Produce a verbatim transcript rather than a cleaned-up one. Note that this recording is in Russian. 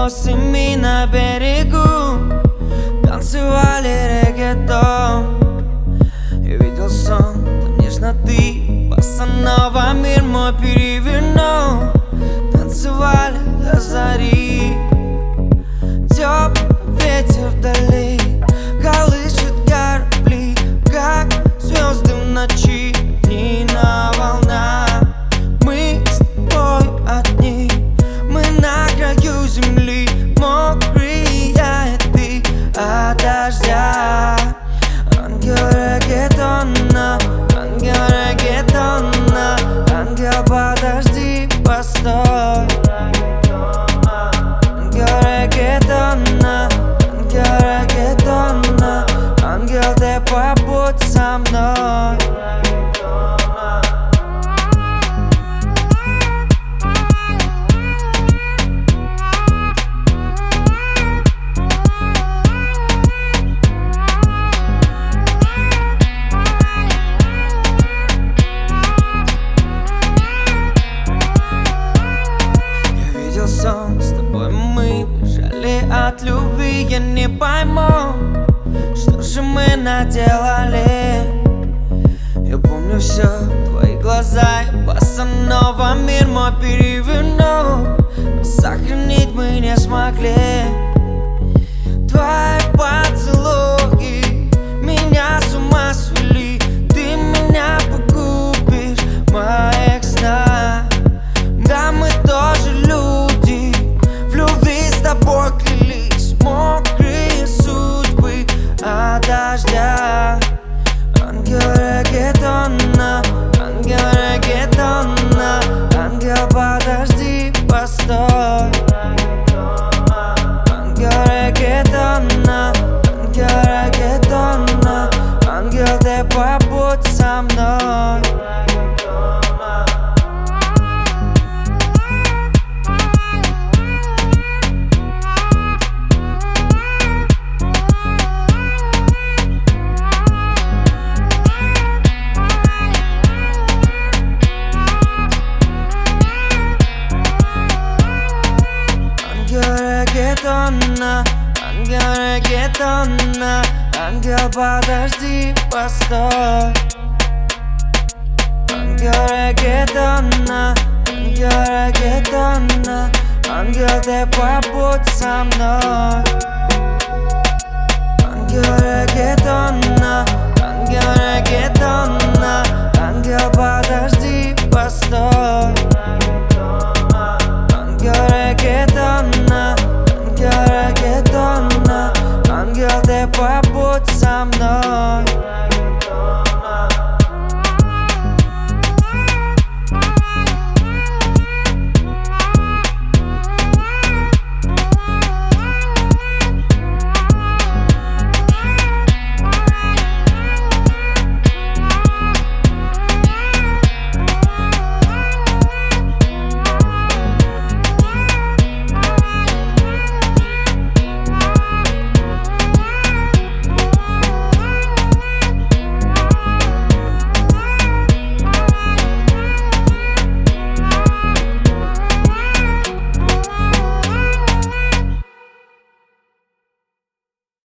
босыми на берегу танцевали реггетон. Я видел сон, там нежноты, босанова мир мой перевернул. Танцевали до зари, теплый ветер вдали колышет корабли, как звезды в ночи, дни на волнах. Мы с тобой одни, мы на краю земли, мокрые я и ты от дождя. Ангел реггетона, ангел реггетона, ангел, подожди, постой. Ангел реггетона, ангел реггетона, ангел, ты побудь со мной. Сон, с тобой мы бежали от любви. Я не пойму, что же мы наделали. Я помню все, твои глаза и босанова мир мой перевернул. Но сохранить мы не смогли. Твои поцелуи меня с ума свели. Ты меня погубишь в моих снах. Да, мы тоже люди, в любви с тобой клялись, мокрые судьбы от дождя. Ангел реггетона, ангел реггетона, ангел, подожди, постой. Ангел реггетона, ангел реггетона, ангел, ты побудь со мной. Реггетона, ангел реггетона, ангел, подожди, постой. Ангел реггетона, ангел реггетона, ангел, ты побудь со мной. Ангел реггетона,